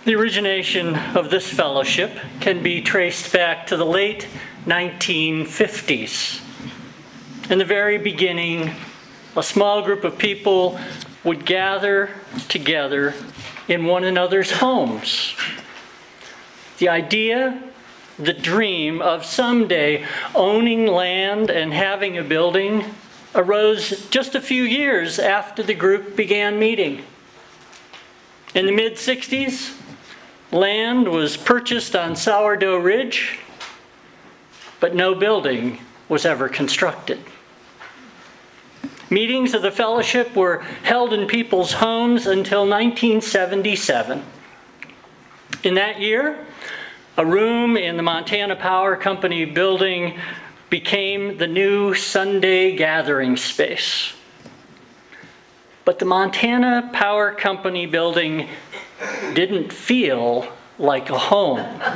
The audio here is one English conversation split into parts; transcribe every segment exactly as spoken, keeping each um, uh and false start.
The origination of this fellowship can be traced back to the late nineteen fifties. In the very beginning, a small group of people would gather together in one another's homes. The idea, the dream of someday owning land and having a building arose just a few years after the group began meeting. In the mid-sixties, land was purchased on Sourdough Ridge, but no building was ever constructed. Meetings of the fellowship were held in people's homes until nineteen seventy-seven. In that year, a room in the Montana Power Company building became the new Sunday gathering space. But the Montana Power Company building didn't feel like a home.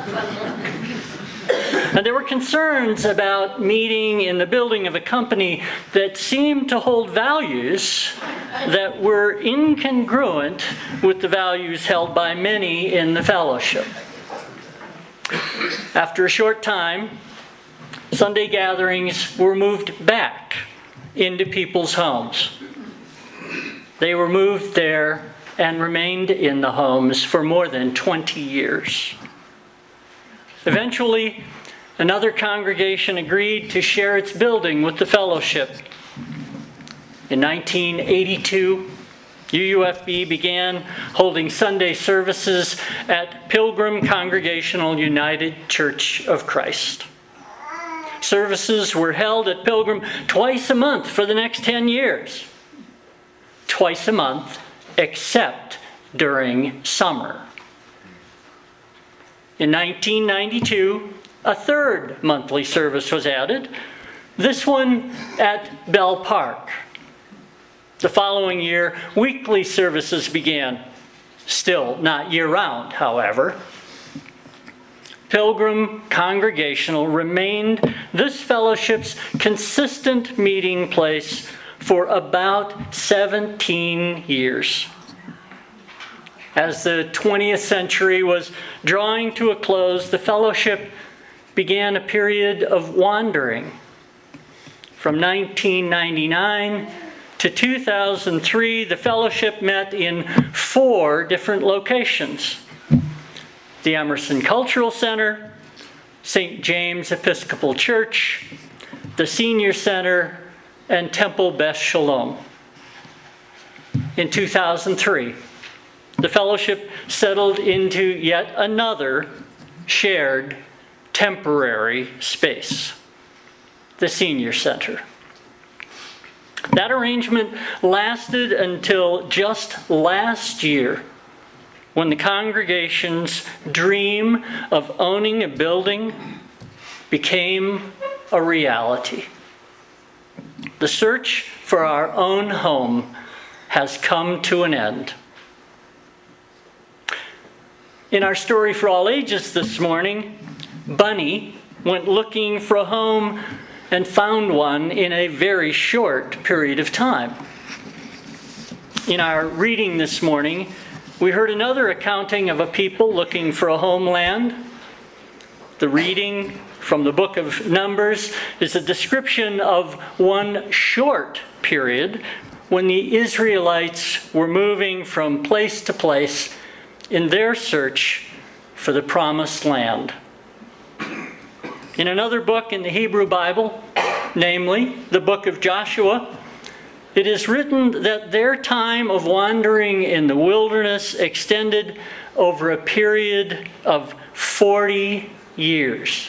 And there were concerns about meeting in the building of a company that seemed to hold values that were incongruent with the values held by many in the fellowship. After a short time, Sunday gatherings were moved back into people's homes. They were moved there and remained in the homes for more than twenty years. Eventually, another congregation agreed to share its building with the fellowship. In nineteen eighty-two, U U F B began holding Sunday services at Pilgrim Congregational United Church of Christ. Services were held at Pilgrim twice a month for the next ten years. Twice a month, except during summer. In nineteen ninety-two, a third monthly service was added, this one at Bell Park. The following year, weekly services began, still not year-round, however. Pilgrim Congregational remained this fellowship's consistent meeting place for about seventeen years. As the twentieth century was drawing to a close, the fellowship began a period of wandering. From nineteen ninety-nine to two thousand three, the fellowship met in four different locations: the Emerson Cultural Center, Saint James Episcopal Church, the Senior Center, and Temple Beth Shalom. In two thousand three, the fellowship settled into yet another shared temporary space, the Senior Center. That arrangement lasted until just last year, when the congregation's dream of owning a building became a reality. The search for our own home has come to an end. In our story for all ages this morning, Bunny went looking for a home and found one in a very short period of time. In our reading this morning, we heard another accounting of a people looking for a homeland. The reading from the book of Numbers is a description of one short period when the Israelites were moving from place to place in their search for the promised land. In another book in the Hebrew Bible, namely the book of Joshua, it is written that their time of wandering in the wilderness extended over a period of forty years.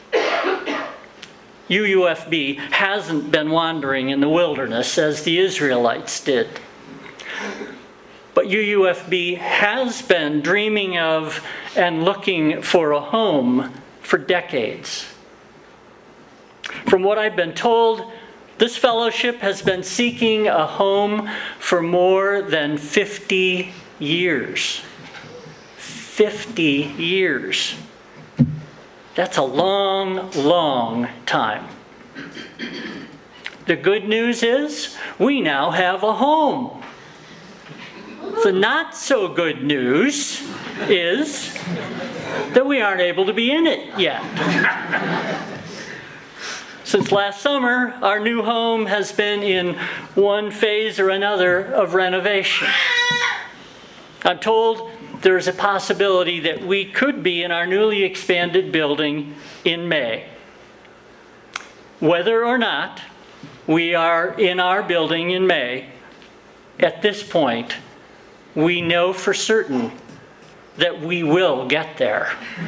U U F B hasn't been wandering in the wilderness as the Israelites did. But U U F B has been dreaming of and looking for a home for decades. From what I've been told, this fellowship has been seeking a home for more than fifty years. fifty years. That's a long, long time. The good news is we now have a home. The not so good news is that we aren't able to be in it yet. Since last summer, our new home has been in one phase or another of renovation. I'm told there's a possibility that we could be in our newly expanded building in May. Whether or not we are in our building in May, at this point, we know for certain that we will get there.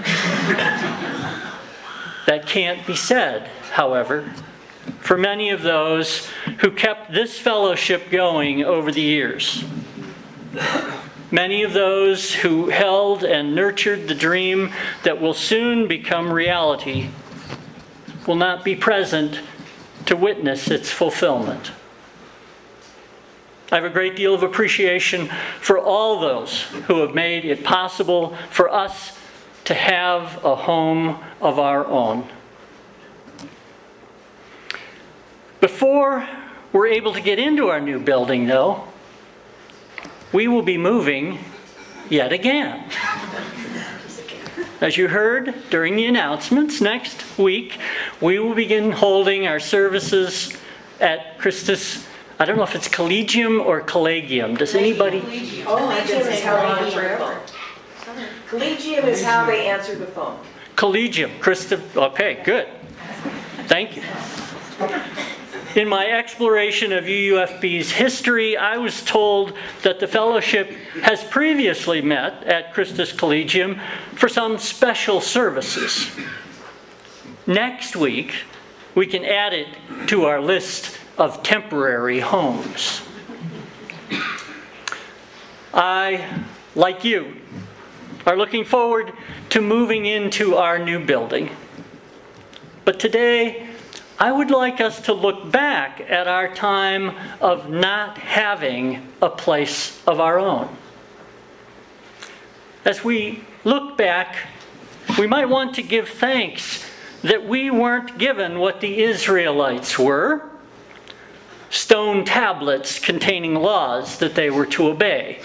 That can't be said, however, for many of those who kept this fellowship going over the years. Many of those who held and nurtured the dream that will soon become reality will not be present to witness its fulfillment. I have a great deal of appreciation for all those who have made it possible for us to have a home of our own. Before we're able to get into our new building, though, we will be moving yet again. As you heard during the announcements, next week we will begin holding our services at Christus. I don't know if it's Collegium or Collegium. Does anybody? Oh, Collegium is how they answer. Collegium is how they answer the phone. Collegium, Christus. Okay, good. Thank you. In my exploration of U U F B's history, I was told that the fellowship has previously met at Christus Collegium for some special services. Next week, we can add it to our list of temporary homes. I, like you, are looking forward to moving into our new building. But today, I would like us to look back at our time of not having a place of our own. As we look back, we might want to give thanks that we weren't given what the Israelites were, stone tablets containing laws that they were to obey.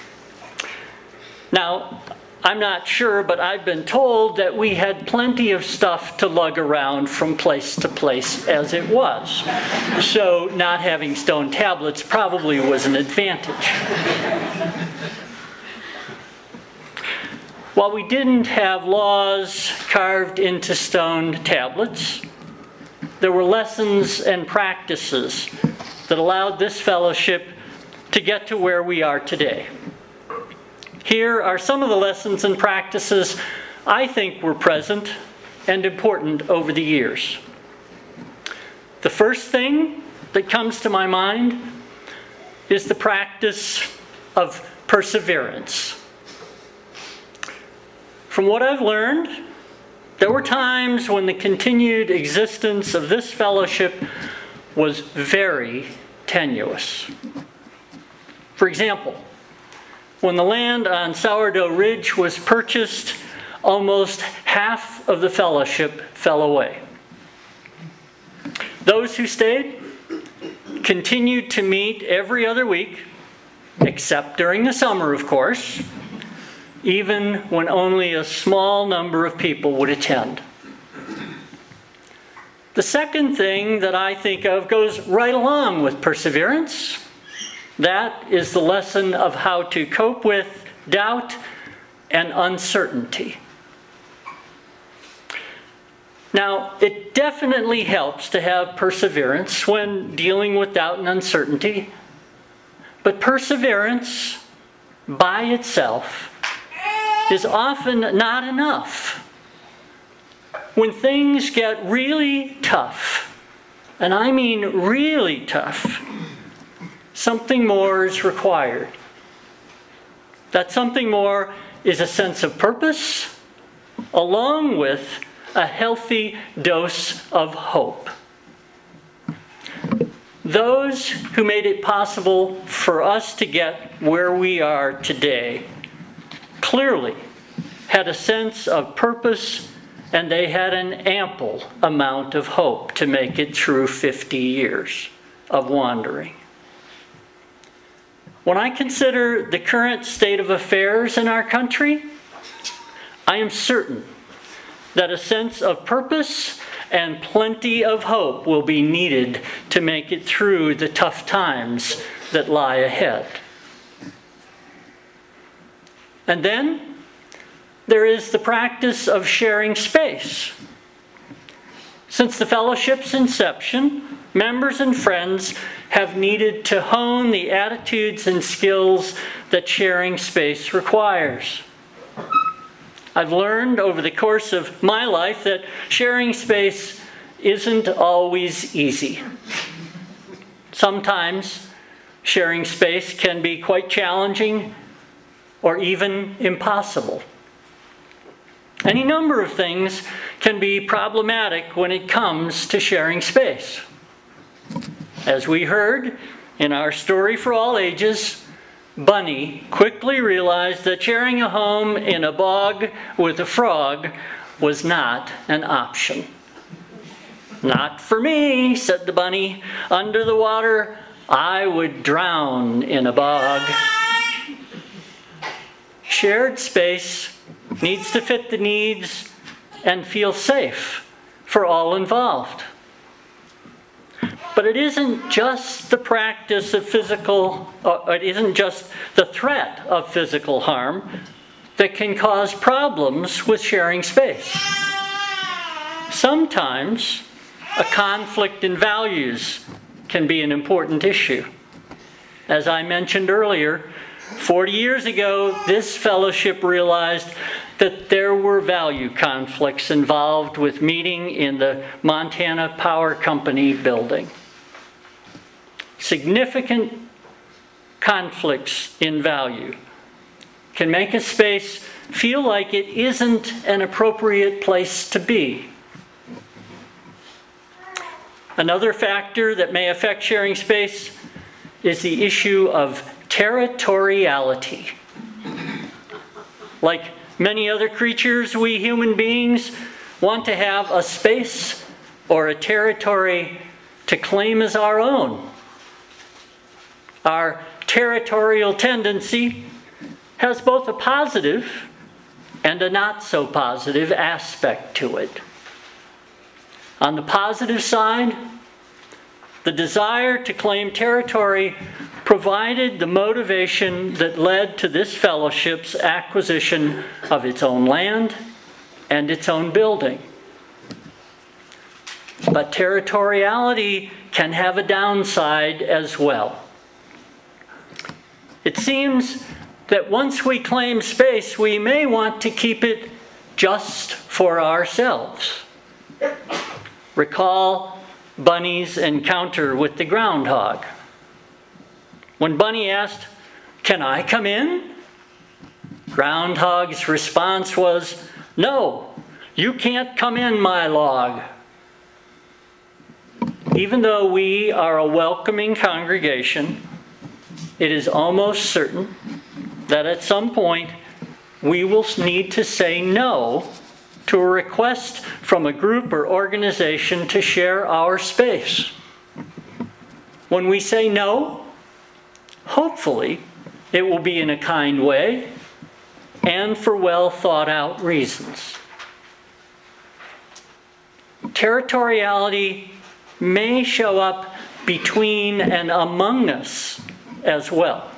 Now, I'm not sure, but I've been told that we had plenty of stuff to lug around from place to place as it was. So not having stone tablets probably was an advantage. While we didn't have laws carved into stone tablets, there were lessons and practices that allowed this fellowship to get to where we are today. Here are some of the lessons and practices I think were present and important over the years. The first thing that comes to my mind is the practice of perseverance. From what I've learned, there were times when the continued existence of this fellowship was very tenuous. For example, when the land on Sourdough Ridge was purchased, almost half of the fellowship fell away. Those who stayed continued to meet every other week, except during the summer, of course, even when only a small number of people would attend. The second thing that I think of goes right along with perseverance. That is the lesson of how to cope with doubt and uncertainty. Now, it definitely helps to have perseverance when dealing with doubt and uncertainty, but perseverance by itself is often not enough. When things get really tough, and I mean really tough, something more is required. That something more is a sense of purpose, along with a healthy dose of hope. Those who made it possible for us to get where we are today clearly had a sense of purpose, and they had an ample amount of hope to make it through fifty years of wandering. When I consider the current state of affairs in our country, I am certain that a sense of purpose and plenty of hope will be needed to make it through the tough times that lie ahead. And then there is the practice of sharing space. Since the fellowship's inception, members and friends have needed to hone the attitudes and skills that sharing space requires. I've learned over the course of my life that sharing space isn't always easy. Sometimes sharing space can be quite challenging or even impossible. Any number of things can be problematic when it comes to sharing space. As we heard in our story for all ages, Bunny quickly realized that sharing a home in a bog with a frog was not an option. "Not for me," said the bunny. "Under the water, I would drown in a bog." Shared space needs to fit the needs and feel safe for all involved. But it isn't just the practice of physical, uh, it isn't just the threat of physical harm that can cause problems with sharing space. Sometimes a conflict in values can be an important issue. As I mentioned earlier, forty years ago, this fellowship realized that there were value conflicts involved with meeting in the Montana Power Company building. Significant conflicts in value can make a space feel like it isn't an appropriate place to be. Another factor that may affect sharing space is the issue of territoriality. Like many other creatures, we human beings want to have a space or a territory to claim as our own. Our territorial tendency has both a positive and a not so positive aspect to it. On the positive side, the desire to claim territory provided the motivation that led to this fellowship's acquisition of its own land and its own building. But territoriality can have a downside as well. It seems that once we claim space, we may want to keep it just for ourselves. Recall Bunny's encounter with the groundhog. When Bunny asked, "Can I come in?" Groundhog's response was, "No, you can't come in my log." Even though we are a welcoming congregation, it is almost certain that at some point we will need to say no to a request from a group or organization to share our space. When we say no, hopefully it will be in a kind way and for well thought out reasons. Territoriality may show up between and among us as well.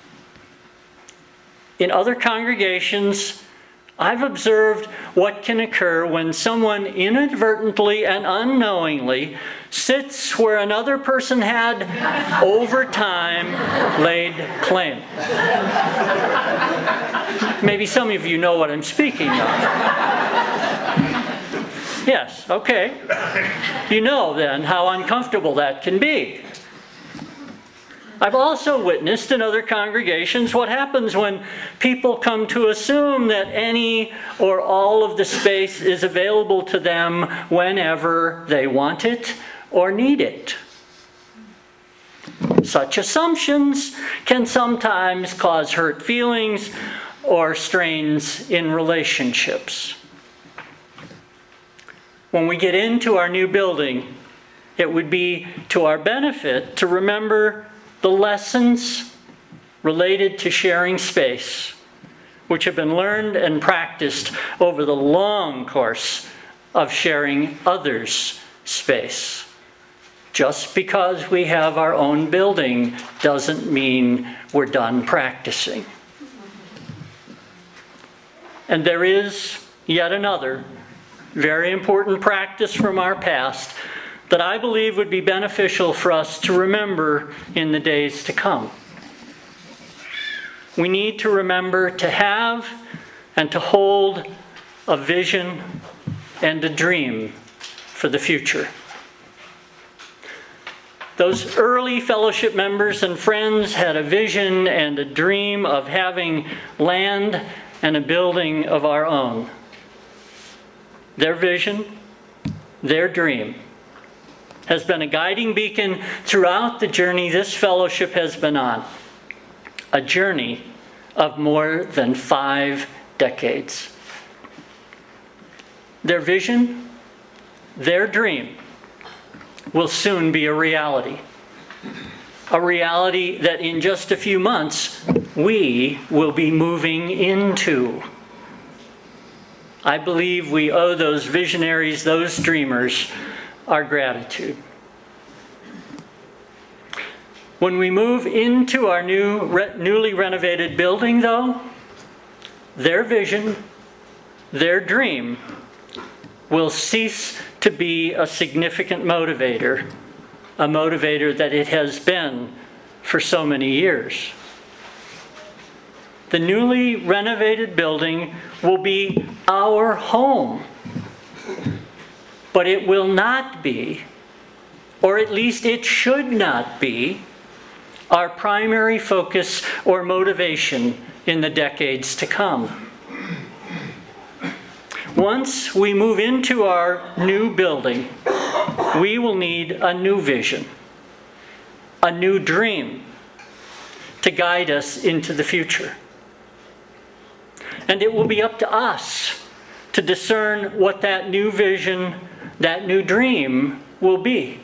In other congregations, I've observed what can occur when someone inadvertently and unknowingly sits where another person had, over time, laid claim. Maybe some of you know what I'm speaking of. Yes, okay. You know then how uncomfortable that can be. I've also witnessed in other congregations what happens when people come to assume that any or all of the space is available to them whenever they want it or need it. Such assumptions can sometimes cause hurt feelings or strains in relationships. When we get into our new building, it would be to our benefit to remember the lessons, related to sharing space, which have been learned and practiced over the long course of sharing others' space. Just because we have our own building doesn't mean we're done practicing. And there is yet another very important practice from our past that I believe would be beneficial for us to remember in the days to come. We need to remember to have and to hold a vision and a dream for the future. Those early fellowship members and friends had a vision and a dream of having land and a building of our own. Their vision, their dream, has been a guiding beacon throughout the journey this fellowship has been on. A journey of more than five decades. Their vision, their dream, will soon be a reality. A reality that in just a few months, we will be moving into. I believe we owe those visionaries, those dreamers, our gratitude. When we move into our new, re- newly renovated building, though, their vision, their dream, will cease to be a significant motivator, a motivator that it has been for so many years. The newly renovated building will be our home, but it will not be, or at least it should not be, our primary focus or motivation in the decades to come. Once we move into our new building, we will need a new vision, a new dream to guide us into the future. And it will be up to us to discern what that new vision, that new dream will be.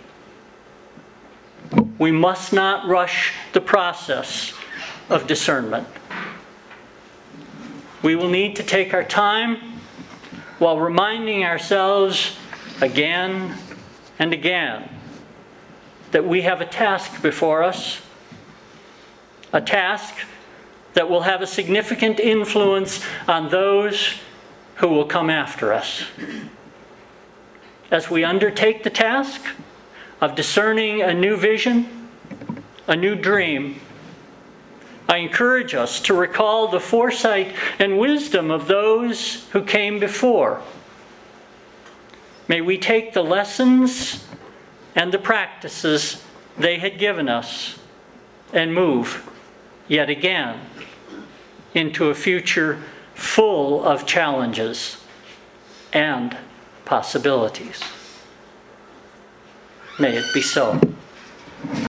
We must not rush the process of discernment. We will need to take our time while reminding ourselves again and again that we have a task before us, a task that will have a significant influence on those who will come after us. As we undertake the task of discerning a new vision, a new dream, I encourage us to recall the foresight and wisdom of those who came before. May we take the lessons and the practices they had given us and move yet again into a future full of challenges and possibilities. May it be so.